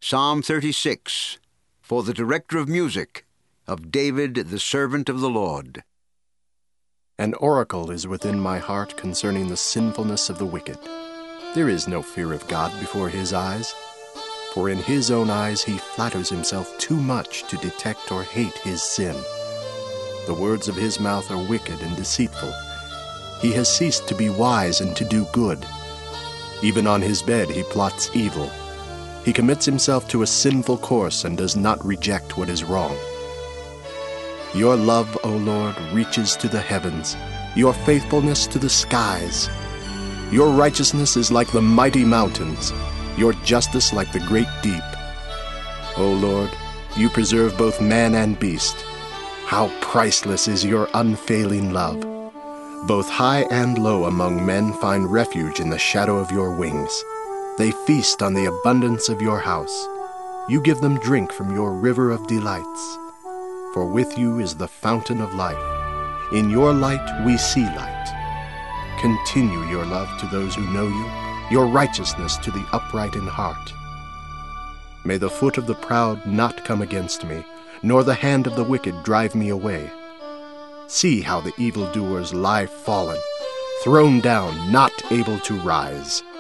Psalm 36, for the director of music, of David the servant of the Lord. An oracle is within my heart concerning the sinfulness of the wicked. There is no fear of God before his eyes, for in his own eyes he flatters himself too much to detect or hate his sin. The words of his mouth are wicked and deceitful. He has ceased to be wise and to do good. Even on his bed he plots evil. He commits himself to a sinful course and does not reject what is wrong. Your love, O Lord, reaches to the heavens, your faithfulness to the skies. Your righteousness is like the mighty mountains, your justice like the great deep. O Lord, you preserve both man and beast. How priceless is your unfailing love! Both high and low among men find refuge in the shadow of your wings. They feast on the abundance of your house. You give them drink from your river of delights. For with you is the fountain of life. In your light we see light. Continue your love to those who know you, your righteousness to the upright in heart. May the foot of the proud not come against me, nor the hand of the wicked drive me away. See how the evildoers lie fallen, thrown down, not able to rise.